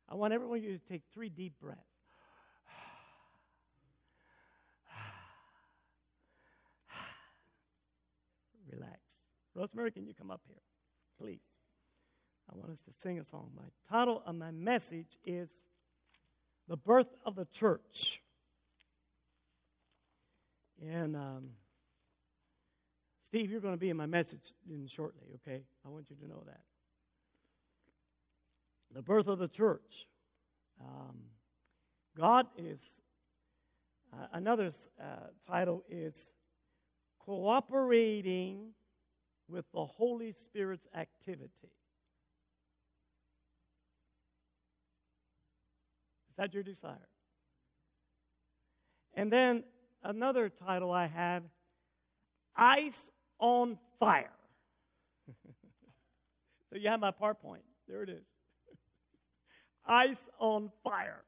I want everyone of you to take 3 deep breaths. Relax. Rosemary, can you come up here, please? I want us to sing a song. My title of my message is The Birth of the Church. And Steve, you're going to be in my message shortly, okay? I want you to know that. The birth of the church. God is, another title is Cooperating with the Holy Spirit's Activity. Is that your desire? And then another title I have, Ice on Fire. So you have my PowerPoint. There it is. Ice on fire.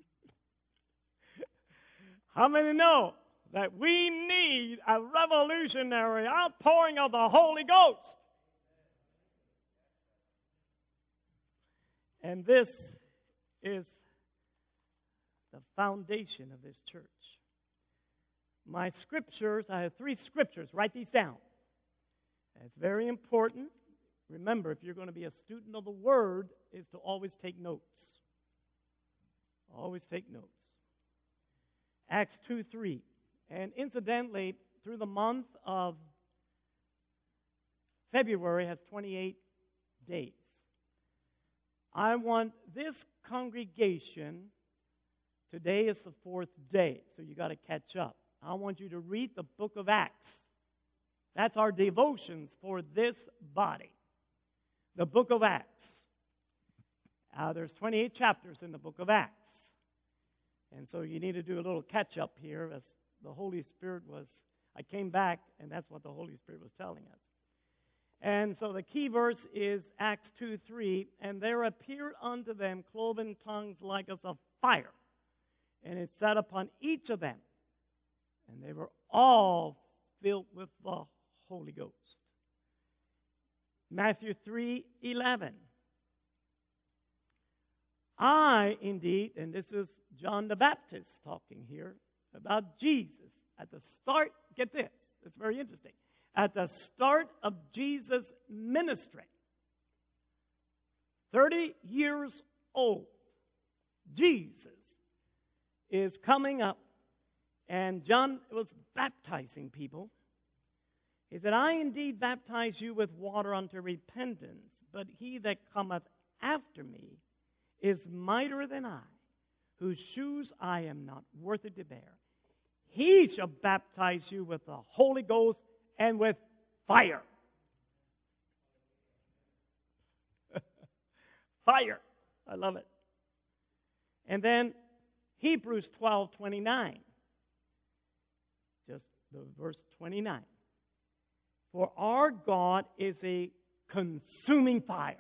How many know that we need a revolutionary outpouring of the Holy Ghost? And this is the foundation of this church. My scriptures, I have 3 scriptures. Write these down. It's very important. Remember, if you're going to be a student of the Word, is to always take notes. Always take notes. Acts 2:3. And incidentally, through the month of February has 28 days. I want this congregation, today is the 4th day, so you got to catch up. I want you to read the book of Acts. That's our devotions for this body. The book of Acts. There's 28 chapters in the book of Acts. And so you need to do a little catch-up here as the Holy Spirit was, I came back, and that's what the Holy Spirit was telling us. And so the key verse is Acts 2:3, and there appeared unto them cloven tongues like as of fire, and it sat upon each of them, and they were all filled with the Holy Ghost. Matthew 3:11. I indeed, and this is John the Baptist talking here about Jesus. At the start, get this, it's very interesting. At the start of Jesus' ministry, 30 years old, Jesus is coming up, and John was baptizing people. He said, I indeed baptize you with water unto repentance, but he that cometh after me is mightier than I, whose shoes I am not worthy to bear. He shall baptize you with the Holy Ghost and with fire. Fire. I love it. And then Hebrews 12:29. Just the verse 29. For our God is a consuming fire.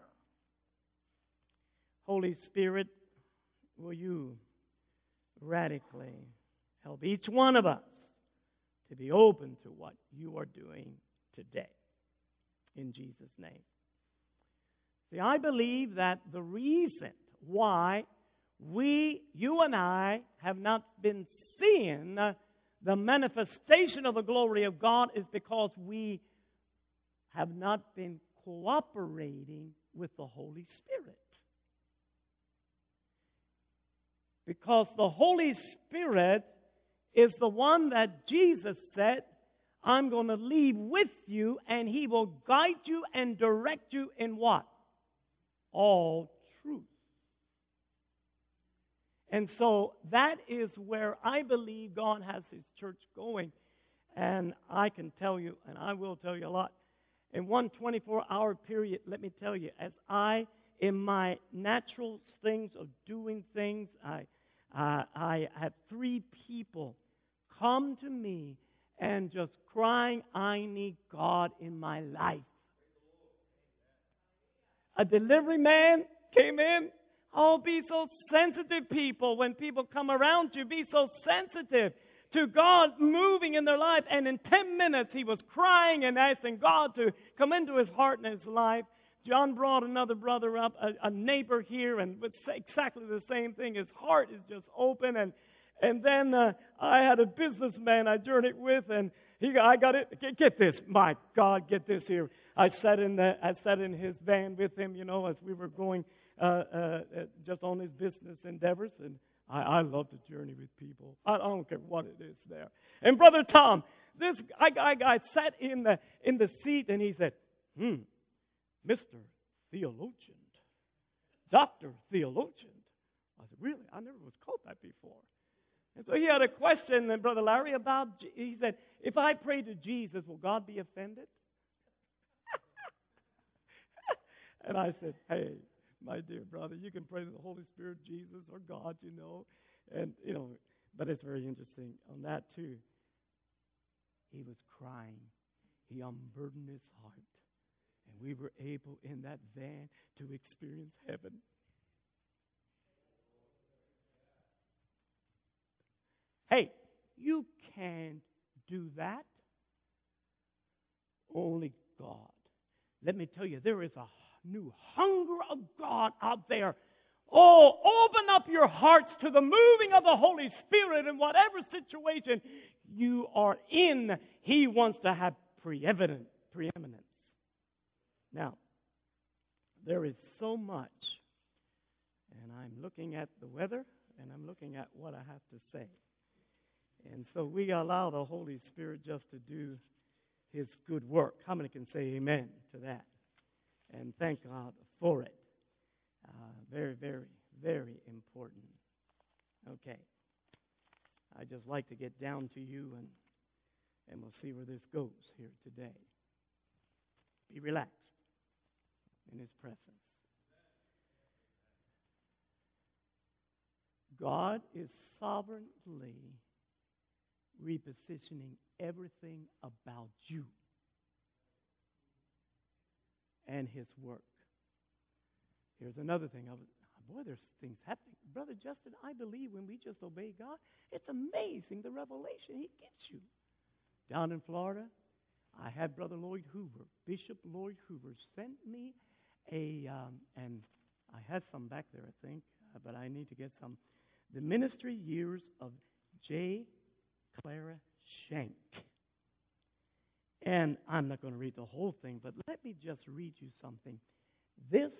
Holy Spirit, will you radically help each one of us to be open to what you are doing today. In Jesus' name. See, I believe that the reason why you and I, have not been seeing the manifestation of the glory of God is because we have not been cooperating with the Holy Spirit. Because the Holy Spirit is the one that Jesus said, I'm going to leave with you, and He will guide you and direct you in what? All truth. And so that is where I believe God has His church going. And I can tell you, and I will tell you a lot. In one 24-hour period, let me tell you, as I, in my natural things of doing things, I had 3 people come to me and just crying, I need God in my life. A delivery man came in. Oh, be so sensitive, people. When people come around you, be so sensitive to God moving in their life. And in 10 minutes, he was crying and asking God to come into his heart and his life. John brought another brother up, a neighbor here, and would say exactly the same thing. His heart is just open. And then I had a businessman I journeyed with, and I got it. Get this, my God, get this here. I sat in his van with him, as we were going just on his business endeavors, and I love to journey with people. I don't care what it is there. And Brother Tom, this guy sat in the seat, and he said, Mr. Theologian, Dr. Theologian. I said, really? I never was called that before. And so he had a question, and Brother Larry, he said, if I pray to Jesus, will God be offended? And I said, hey, my dear brother, you can pray to the Holy Spirit, Jesus, or God, And, but it's very interesting on that, too. He was crying. He unburdened his heart. And we were able, in that van, to experience heaven. Hey, you can't do that. Only God. Let me tell you, there is a new hunger of God out there. Oh, open up your hearts to the moving of the Holy Spirit in whatever situation you are in. He wants to have preeminence. Now, there is so much, and I'm looking at the weather, and I'm looking at what I have to say. And so we allow the Holy Spirit just to do His good work. How many can say amen to that? And thank God for it. Very, very, very important. Okay. I just like to get down to you, and we'll see where this goes here today. Be relaxed in His presence. God is sovereignly repositioning everything about you and His work. Here's another thing. Boy, there's things happening. Brother Justin, I believe when we just obey God, it's amazing the revelation He gives you. Down in Florida, I had Brother Lloyd Hoover, Bishop Lloyd Hoover, sent me and I had some back there, I think, but I need to get some. The ministry years of J. Clara Shank. And I'm not going to read the whole thing, but let me just read you something. This,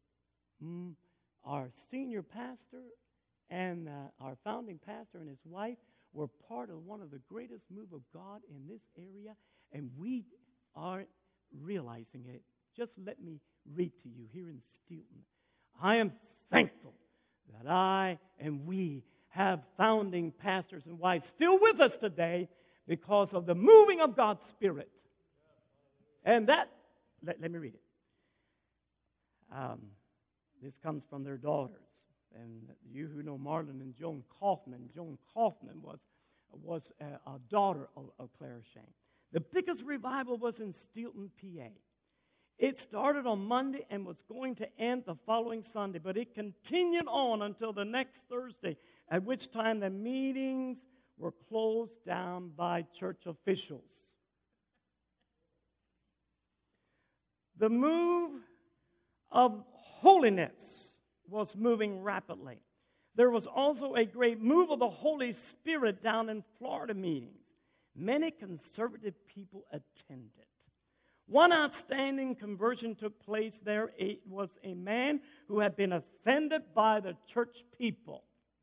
our senior pastor and our founding pastor and his wife were part of one of the greatest move of God in this area, and we aren't realizing it. Just let me read to you here in Steelton. I am thankful that I and we have founding pastors and wives still with us today because of the moving of God's Spirit. And that, let me read it. This comes from their daughters. And you who know Marlon and Joan Kaufman was a daughter of Clara Shank. The biggest revival was in Steelton, PA. It started on Monday and was going to end the following Sunday, but it continued on until the next Thursday, at which time the meetings were closed down by church officials. The move of holiness was moving rapidly. There was also a great move of the Holy Spirit down in Florida meetings. Many conservative people attended. One outstanding conversion took place there. It was a man who had been offended by the church people.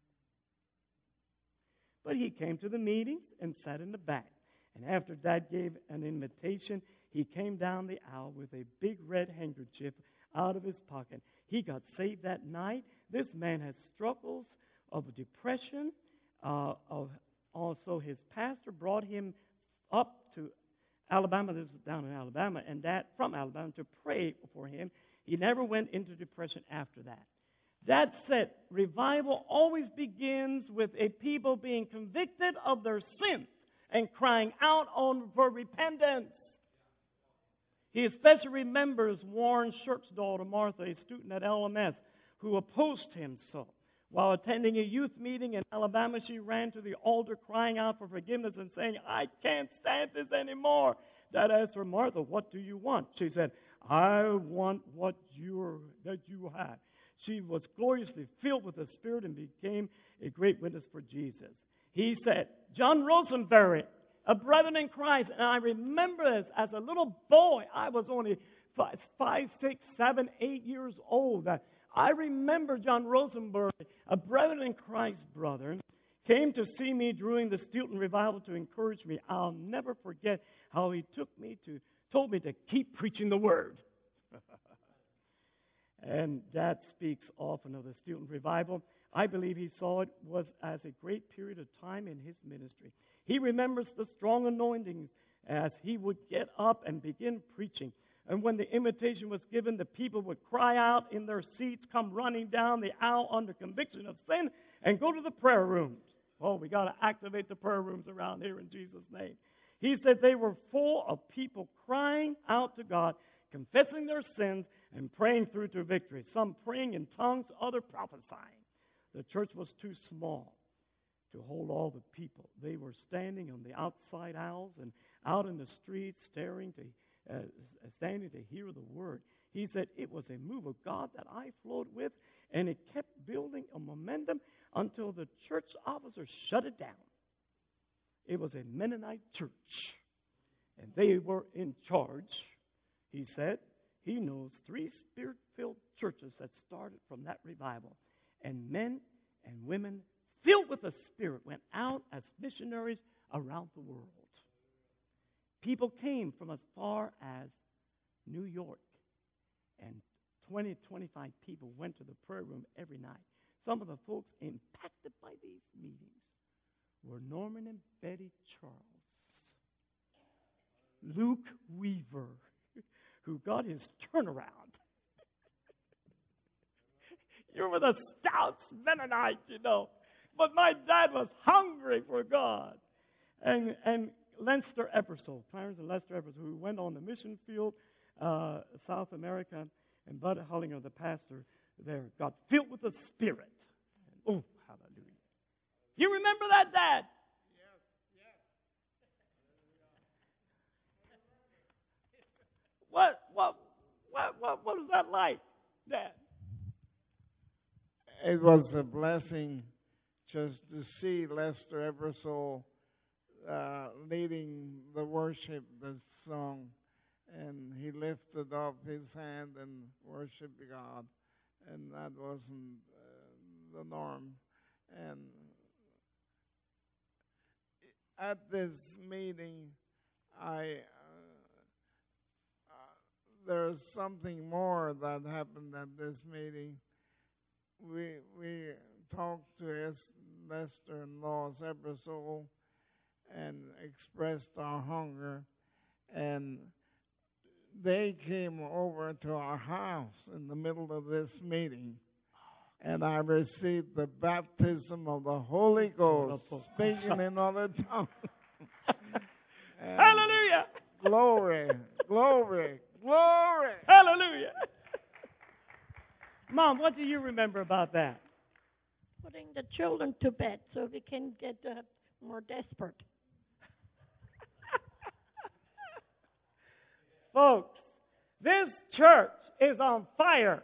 But he came to the meeting and sat in the back. And after Dad gave an invitation, he came down the aisle with a big red handkerchief out of his pocket. He got saved that night. This man had struggles of depression. Also, his pastor brought him up to Alabama. This is down in Alabama, and Dad from Alabama to pray for him. He never went into depression after that. That said, revival always begins with a people being convicted of their sins and crying out for repentance. He especially remembers Warren Shirk's daughter, Martha, a student at LMS, who opposed him so. While attending a youth meeting in Alabama, she ran to the altar crying out for forgiveness and saying, I can't stand this anymore. Dad asked her, Martha, what do you want? She said, I want what that you have. She was gloriously filled with the Spirit and became a great witness for Jesus. He said, John Rosenberry, a brethren in Christ, and I remember this as a little boy. I was only 5, 6, 7, 8 years old. I remember John Rosenberry, a brethren in Christ brother, came to see me during the Stilton revival to encourage me. I'll never forget how he told me to keep preaching the word. And that speaks often of the Stilton revival. I believe he saw it was as a great period of time in his ministry. He remembers the strong anointing as he would get up and begin preaching. And when the invitation was given, the people would cry out in their seats, come running down the aisle under conviction of sin, and go to the prayer rooms. Oh, we got to activate the prayer rooms around here in Jesus' name. He said they were full of people crying out to God, confessing their sins, and praying through to victory. Some praying in tongues, others prophesying. The church was too small to hold all the people. They were standing on the outside aisles and out in the streets, standing to hear the word. He said it was a move of God that I flowed with, and it kept building a momentum until the church officers shut it down. It was a Mennonite church, and they were in charge. He said he knows 3 Spirit-filled churches that started from that revival, and men and women filled with the Spirit went out as missionaries around the world. People came from as far as New York, and 20, 25 people went to the prayer room every night. Some of the folks impacted by these meetings were Norman and Betty Charles, Luke Weaver, who got his turnaround. You were the stout Mennonite, But my dad was hungry for God. And Lester Epperson, Clarence and Lester Epperson, who went on the mission field, South America, and Bud Hullinger, the pastor there, got filled with the Spirit. Oh, hallelujah. You remember that, Dad? Yes. What was that like, Dad? It was a blessing just to see Lester Eversole leading the worship, the song, and he lifted up his hand and worshiped God, and that wasn't the norm. And at this meeting, there's something more that happened at this meeting. We talked to Lester and Lois Ebersole and expressed our hunger, and they came over to our house in the middle of this meeting, and I received the baptism of the Holy Ghost, speaking in other tongues. Hallelujah! Glory, glory, glory! Hallelujah! Mom, what do you remember about that? Putting the children to bed so we can get more desperate. Folks, this church is on fire.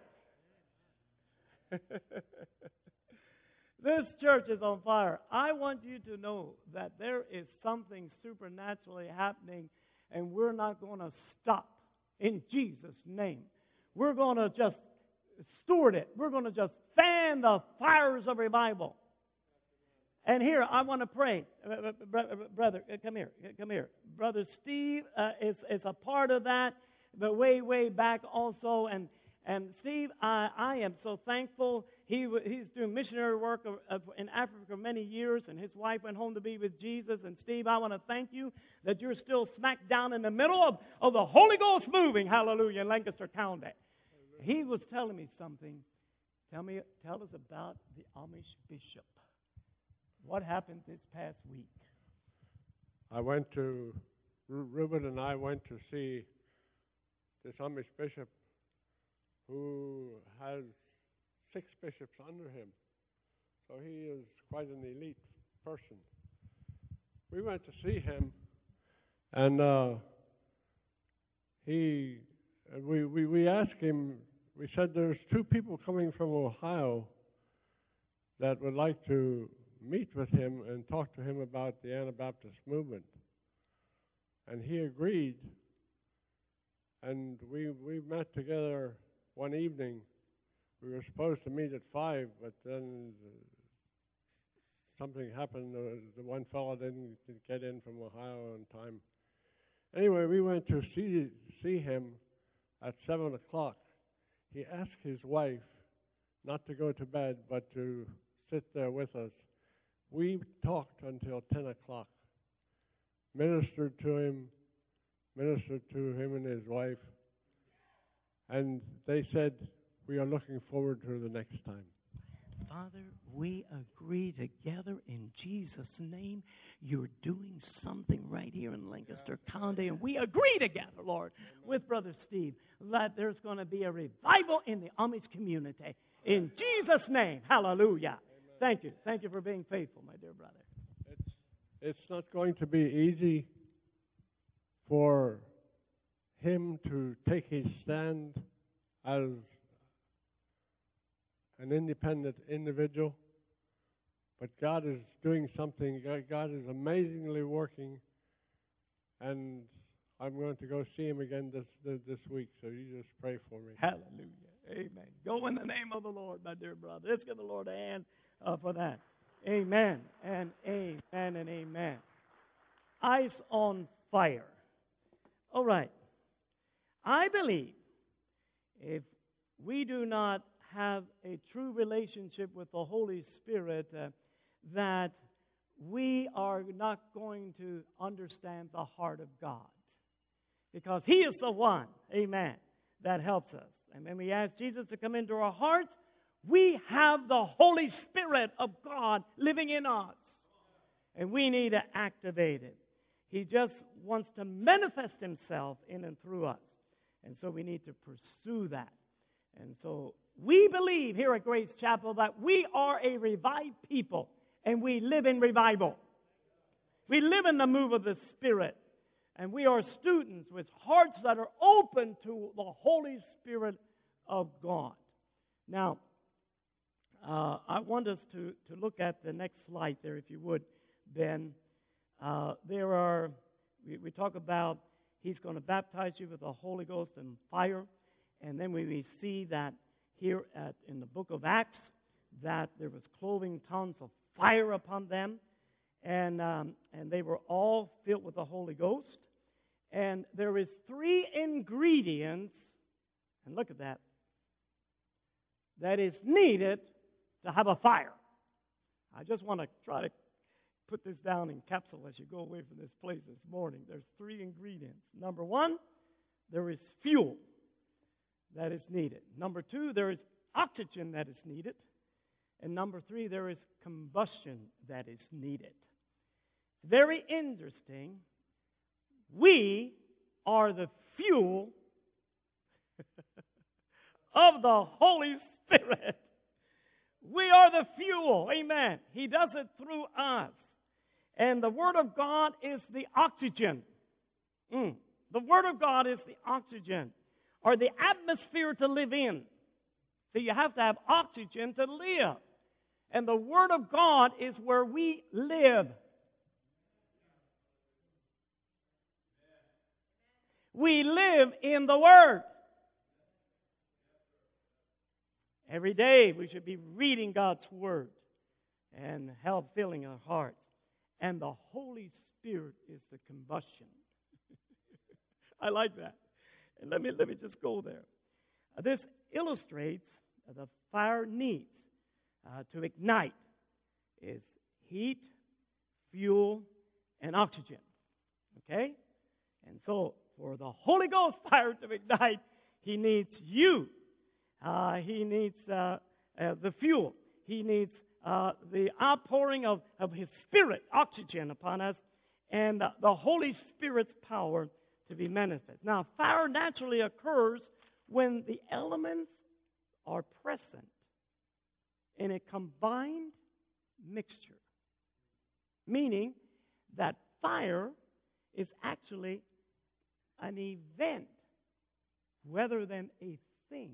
This church is on fire. I want you to know that there is something supernaturally happening, and we're not going to stop in Jesus' name. We're going to just steward it. We're going to just fan the fires of revival. And here, I want to pray. Brother, come here. Brother Steve is a part of that, but way back also. And Steve, I am so thankful. He's doing missionary work in Africa for many years, and his wife went home to be with Jesus. And Steve, I want to thank you that you're still smack down in the middle of the Holy Ghost moving, hallelujah, in Lancaster County. He was telling me something. Tell us about the Amish bishop. What happened this past week? Reuben and I went to see this Amish bishop who has 6 bishops under him. So he is quite an elite person. We went to see him, and he we asked him, we said there's two people coming from Ohio that would like to meet with him and talk to him about the Anabaptist movement. And he agreed, and we met together one evening. We were supposed to meet at 5, but then something happened. The one fellow didn't get in from Ohio on time. Anyway, we went to see him at 7 o'clock. He asked his wife not to go to bed, but to sit there with us. We talked until 10 o'clock, ministered to him and his wife, and they said, we are looking forward to the next time. Father, we agree together in Jesus' name. You're doing something right here in Lancaster County, and we agree together, Lord, with Brother Steve, that there's going to be a revival in the Amish community. In Jesus' name, hallelujah. Thank you. Thank you for being faithful, my dear brother. It's not going to be easy for him to take his stand as an independent individual, but God is doing something. God is amazingly working, and I'm going to go see him again this week, so you just pray for me. Hallelujah. Amen. Go in the name of the Lord, my dear brother. Let's give the Lord a hand for that. Amen and amen and amen. Eyes on fire. All right. I believe if we do not have a true relationship with the Holy Spirit, that we are not going to understand the heart of God. Because He is the one, amen, that helps us. And when we ask Jesus to come into our hearts, we have the Holy Spirit of God living in us. And we need to activate it. He just wants to manifest Himself in and through us. And so we need to pursue that. And so we believe here at Grace Chapel that we are a revived people, and we live in revival. We live in the move of the Spirit, and we are students with hearts that are open to the Holy Spirit of God. Now, I want us to look at the next slide there, if you would, Ben. We talk about He's going to baptize you with the Holy Ghost and fire. And then we see that here in the book of Acts, that there was cloven tongues of fire upon them. And they were all filled with the Holy Ghost. And there is 3 ingredients, and look at that is needed to have a fire. I just want to try to put this down in capsule as you go away from this place this morning. There's 3 ingredients. Number 1, there is fuel that is needed. Number 2, there is oxygen that is needed. And number 3, there is combustion that is needed. Very interesting. We are the fuel of the Holy Spirit. We are the fuel. Amen. He does it through us. And the Word of God is the oxygen. The Word of God is the oxygen, or the atmosphere to live in. So you have to have oxygen to live. And the Word of God is where we live. We live in the Word. Every day we should be reading God's Word and help filling our hearts. And the Holy Spirit is the combustion. I like that. And let me just go there. This illustrates the fire needs to ignite is heat, fuel, and oxygen. Okay? And so for the Holy Ghost fire to ignite, He needs you. He needs the fuel. He needs the outpouring of His Spirit, oxygen upon us, and the Holy Spirit's power to be manifest. Now, fire naturally occurs when the elements are present in a combined mixture, meaning that fire is actually an event rather than a thing.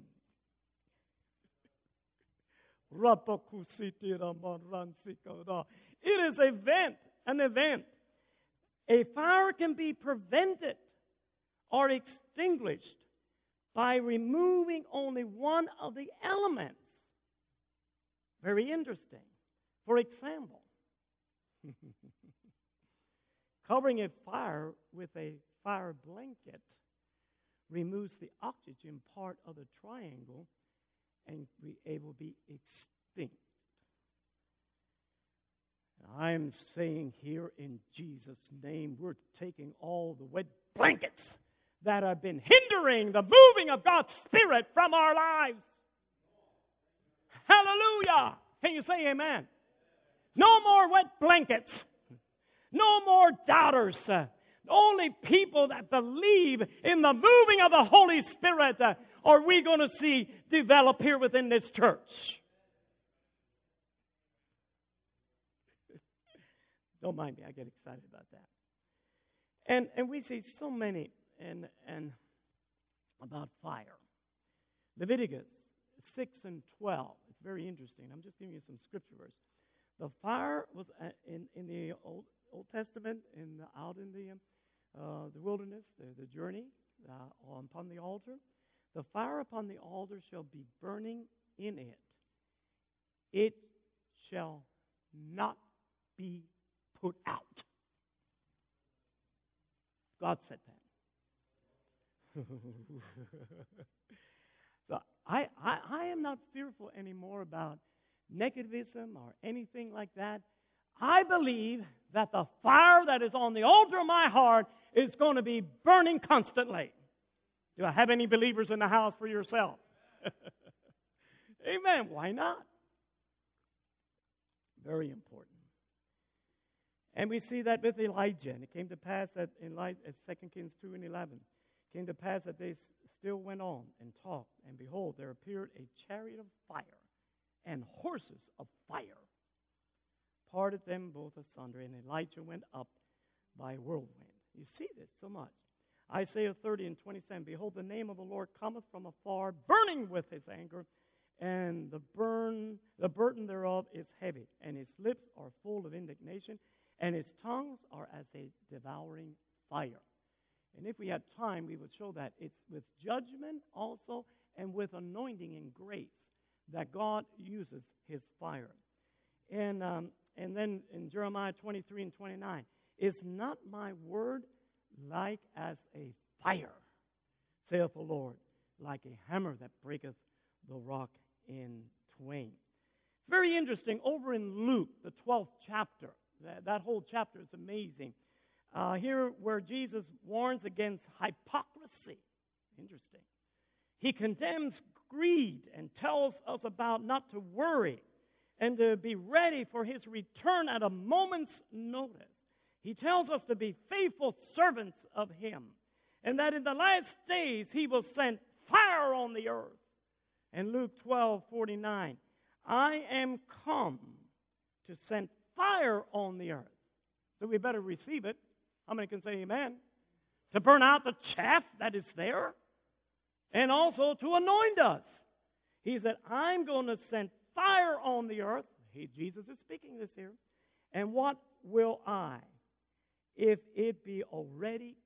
It is an event. A fire can be prevented or extinguished by removing only one of the elements. Very interesting. For example, covering a fire with a fire blanket removes the oxygen part of the triangle and it will be extinct. I'm saying here in Jesus' name, we're taking all the wet blankets that have been hindering the moving of God's Spirit from our lives. Hallelujah! Can you say amen? No more wet blankets. No more doubters. Only people that believe in the moving of the Holy Spirit are we going to see develop here within this church. Don't mind me, I get excited about that. And we see so many and about fire. Leviticus 6 and 12. It's very interesting. I'm just giving you some scripture verse. The fire was in the Old Testament, out in the wilderness, the journey upon the altar. The fire upon the altar shall be burning in it. It shall not be put out. God said that. So I am not fearful anymore about negativism or anything like that. I believe that the fire that is on the altar of my heart is going to be burning constantly. Do I have any believers in the house for yourself? Amen. Why not? Very important. And we see that with Elijah. And it came to pass that in 2 Kings 2 and 11, it came to pass that they still went on and talked. And behold, there appeared a chariot of fire and horses of fire, parted them both asunder. And Elijah went up by a whirlwind. You see this so much. Isaiah 30 and 27, behold, the name of the Lord cometh from afar, burning with his anger, and the burden thereof is heavy, and his lips are full of indignation, and his tongues are as a devouring fire. And if we had time, we would show that it's with judgment also and with anointing and grace that God uses his fire. And then in Jeremiah 23 and 29, is not my word like as a fire, saith the Lord, like a hammer that breaketh the rock in twain. Very interesting. Over in Luke, the 12th chapter, that whole chapter is amazing. Here where Jesus warns against hypocrisy. Interesting. He condemns greed and tells us about not to worry and to be ready for his return at a moment's notice. He tells us to be faithful servants of him, and that in the last days he will send fire on the earth. And Luke 12:49, I am come to send fire on the earth. So we better receive it. How many can say amen? To burn out the chaff that is there, and also to anoint us. He said, I'm going to send fire on the earth. Jesus is speaking this here. And what will I? If it be already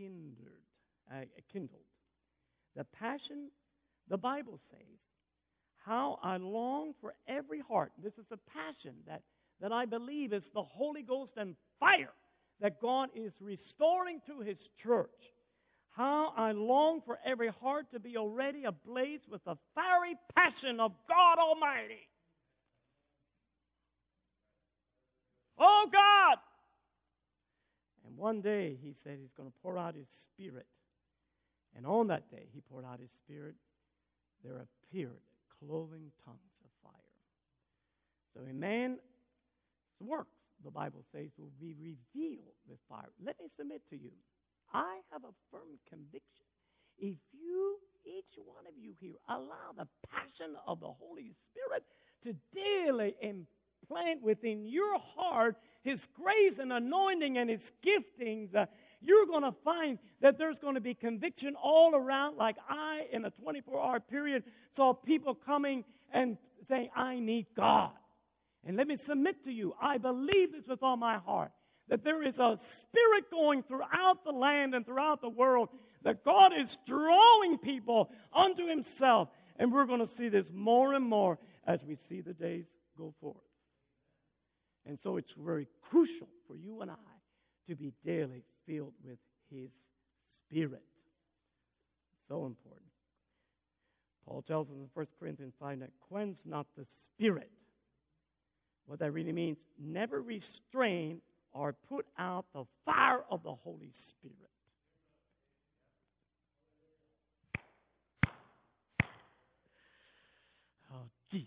kindled. The passion, the Bible says, how I long for every heart. This is a passion that I believe is the Holy Ghost and fire that God is restoring to his church. How I long for every heart to be already ablaze with the fiery passion of God Almighty. Oh God! And one day, he said he's going to pour out his Spirit. And on that day, he poured out his Spirit. There appeared cloven tongues of fire. So a man's works, the Bible says, will be revealed with fire. Let me submit to you. I have a firm conviction. If you, each one of you here, allow the passion of the Holy Spirit to daily implant within your heart his grace and anointing and his giftings, you're going to find that there's going to be conviction all around. Like I, in a 24-hour period, saw people coming and saying, I need God. And let me submit to you, I believe this with all my heart, that there is a spirit going throughout the land and throughout the world, that God is drawing people unto Himself. And we're going to see this more and more as we see the days go forth. And so it's very crucial for you and I to be daily filled with His Spirit. So important. Paul tells us in 1 Corinthians 5 that quench not the Spirit. What that really means, never restrain or put out the fire of the Holy Spirit. Oh, Jesus.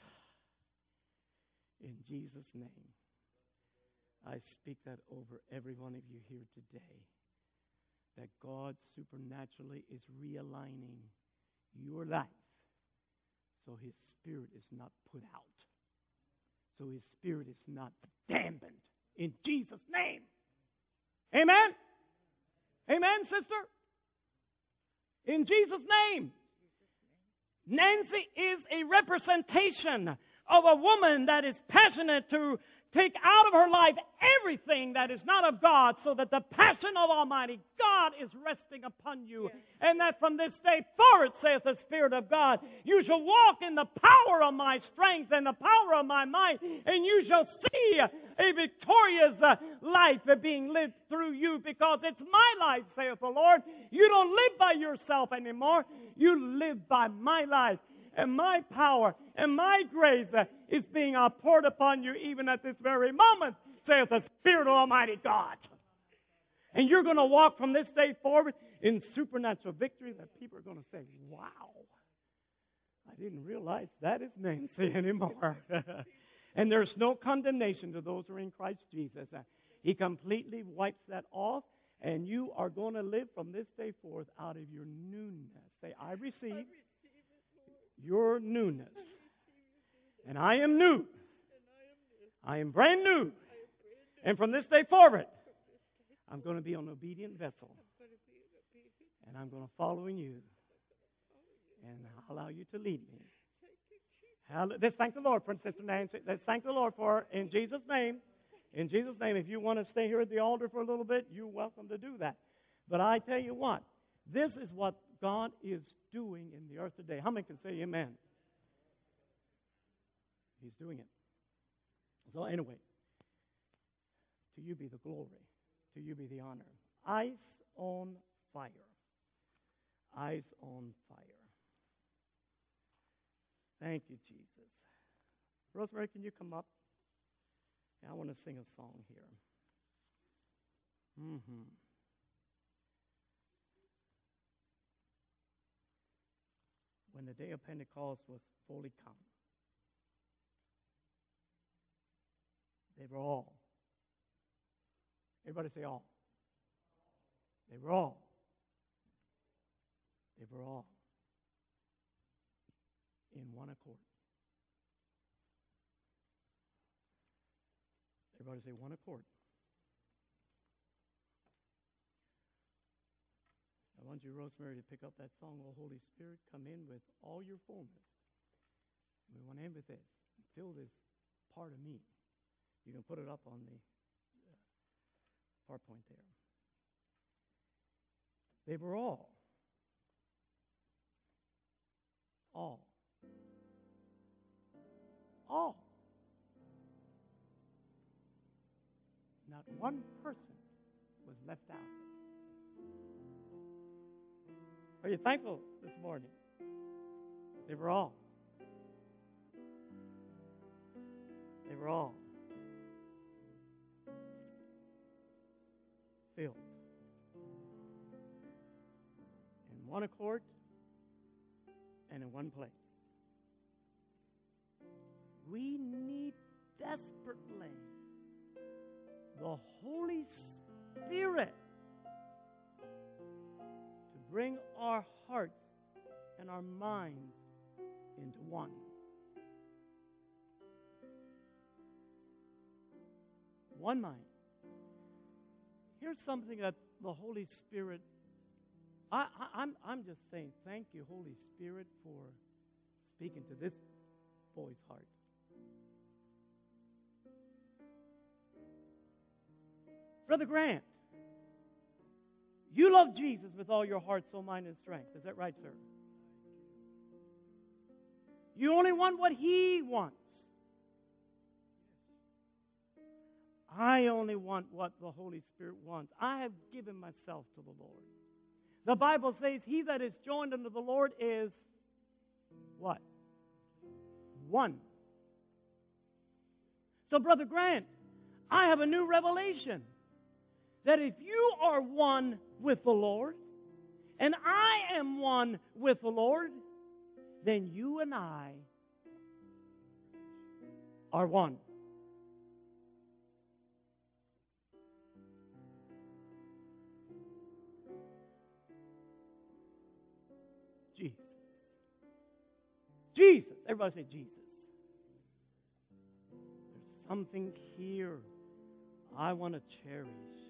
In Jesus' name, I speak that over every one of you here today, that God supernaturally is realigning your life so His Spirit is not put out, so His Spirit is not dampened. In Jesus' name. Amen? Amen, sister? In Jesus' name. Nancy is a representation of a woman that is passionate to take out of her life everything that is not of God, so that the passion of Almighty God is resting upon you. Yes. And that from this day forward, saith the Spirit of God, you shall walk in the power of my strength and the power of my might, and you shall see a victorious life being lived through you, because it's my life, saith the Lord. You don't live by yourself anymore. You live by my life. And my power and my grace is being poured upon you even at this very moment, saith the Spirit of Almighty God. And you're going to walk from this day forward in supernatural victory that people are going to say, wow, I didn't realize that is Nancy anymore. And there's no condemnation to those who are in Christ Jesus. He completely wipes that off, and you are going to live from this day forth out of your newness. Say, I receive your newness. And I am new. I am brand new. And from this day forward, I'm going to be an obedient vessel. And I'm going to follow in you. And I'll allow you to lead me. Let's thank the Lord for Sister Nancy. Let's thank the Lord for her in Jesus' name. In Jesus' name, if you want to stay here at the altar for a little bit, you're welcome to do that. But I tell you what, this is what God is doing in the earth today. How many can say amen? He's doing it. So anyway, to you be the glory. To you be the honor. Eyes on fire. Eyes on fire. Thank you, Jesus. Rosemary, can you come up? Yeah, I want to sing a song here. When the day of Pentecost was fully come, they were all. Everybody say all. They were all. They were all in one accord. Everybody say one accord. I want you, Rosemary, to pick up that song, "Oh Holy Spirit, come in with all your fullness." We want to end with this. Fill this part of me. You can put it up on the PowerPoint there. They were all. Not one person was left out. Are you thankful this morning? They were all. They were all filled in one accord and in one place. We need desperately the Holy Spirit to bring our hearts and our minds into one. One mind. here's something that the Holy Spirit, I'm just saying, thank you, Holy Spirit, for speaking to this boy's heart. Brother Grant, you love Jesus with all your heart, soul, mind, and strength. Is that right, sir? You only want what He wants. I only want what the Holy Spirit wants. I have given myself to the Lord. The Bible says, he that is joined unto the Lord is what? One. So, Brother Grant, I have a new revelation that if you are one with the Lord, and I am one with the Lord, then you and I are one. Jesus. Jesus. Everybody say Jesus. There's something here I want to cherish.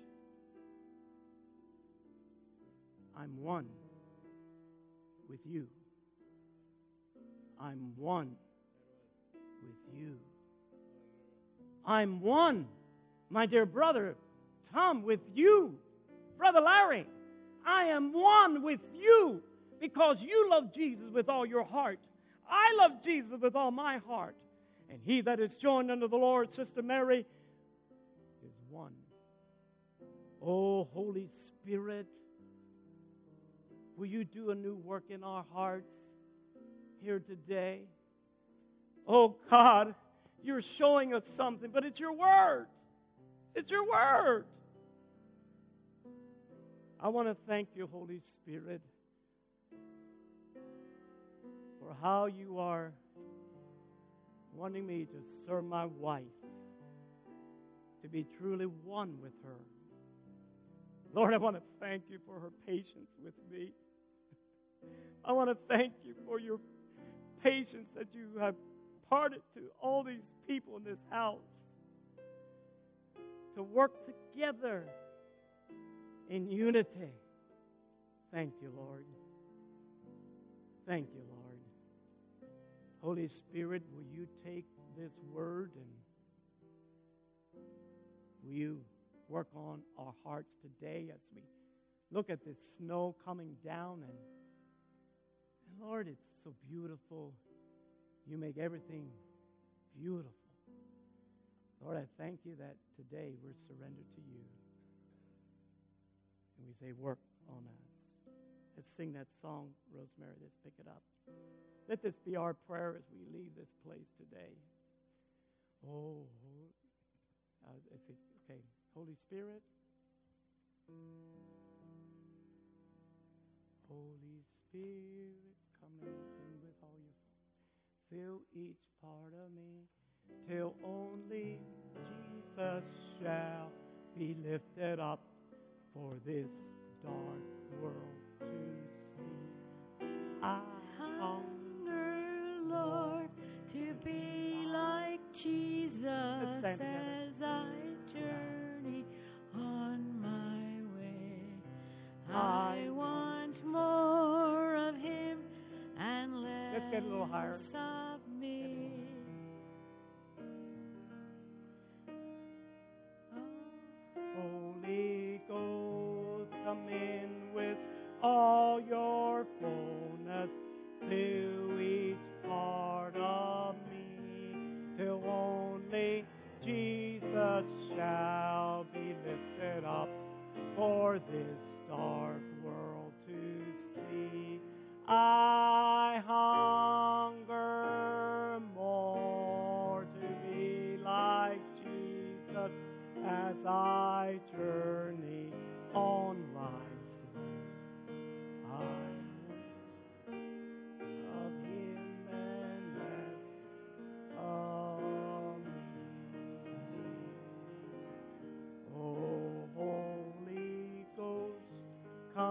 I'm one with you. I'm one with you. I'm one, my dear brother Tom, with you. Brother Larry, I am one with you because you love Jesus with all your heart. I love Jesus with all my heart. And he that is joined unto the Lord, Sister Mary, is one. Oh, Holy Spirit, will you do a new work in our hearts here today? Oh, God, you're showing us something, but it's your word. It's your word. I want to thank you, Holy Spirit, for how you are wanting me to serve my wife, to be truly one with her. Lord, I want to thank you for her patience with me. I want to thank you for your patience that you have parted to all these people in this house to work together in unity. Thank you, Lord. Thank you, Lord. Holy Spirit, will you take this word and will you work on our hearts today as we look at this snow coming down and Lord, it's so beautiful. You make everything beautiful. Lord, I thank you that today we're surrendered to you. And we say, work on us. Let's sing that song, Rosemary. Let's pick it up. Let this be our prayer as we leave this place today. Oh, okay. Holy Spirit. Holy Spirit, come in with all your force. Fill each part of me till only Jesus shall be lifted up for this dark world to see. I hunger, Lord, to be like Jesus as I journey on my way. I want more of Him and less Let's get a little higher. of me. Holy Ghost, come in with all your fullness. Fill each part of me till only Jesus shall be lifted up for this dark world to see. I hunger more to be like Jesus as I journey on life's way. I of Him and less of me. Oh, Holy Ghost, come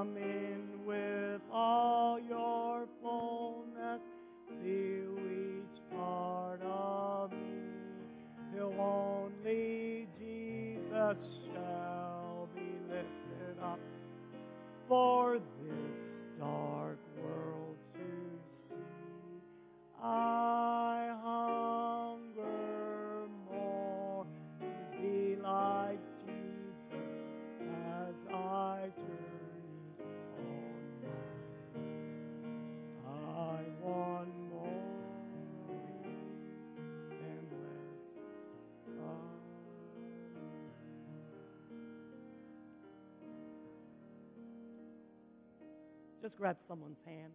Just grab someone's hand.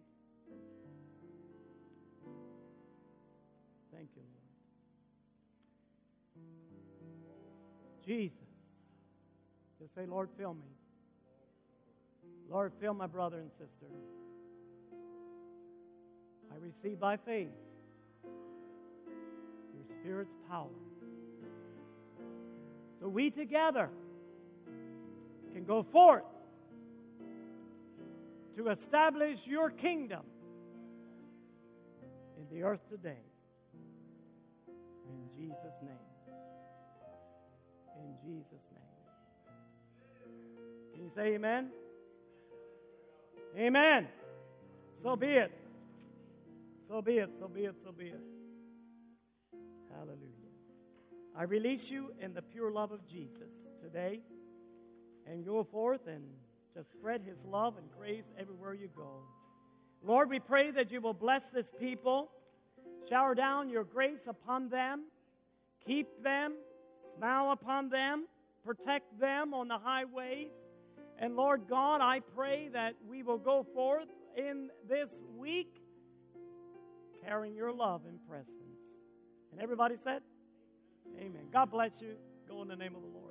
Thank you, Lord. Jesus. Just say, Lord, fill me. Lord, fill my brother and sister. I receive by faith your Spirit's power. So we together can go forth to establish your kingdom in the earth today. In Jesus' name. In Jesus' name. Can you say amen? Amen. So be it. So be it, so be it, so be it. Hallelujah. I release you in the pure love of Jesus today, and go forth and just spread His love and grace everywhere you go. Lord, we pray that you will bless this people, shower down your grace upon them, keep them, smile upon them, protect them on the highways. And Lord God, I pray that we will go forth in this week carrying your love and presence. And everybody said, amen. God bless you. Go in the name of the Lord.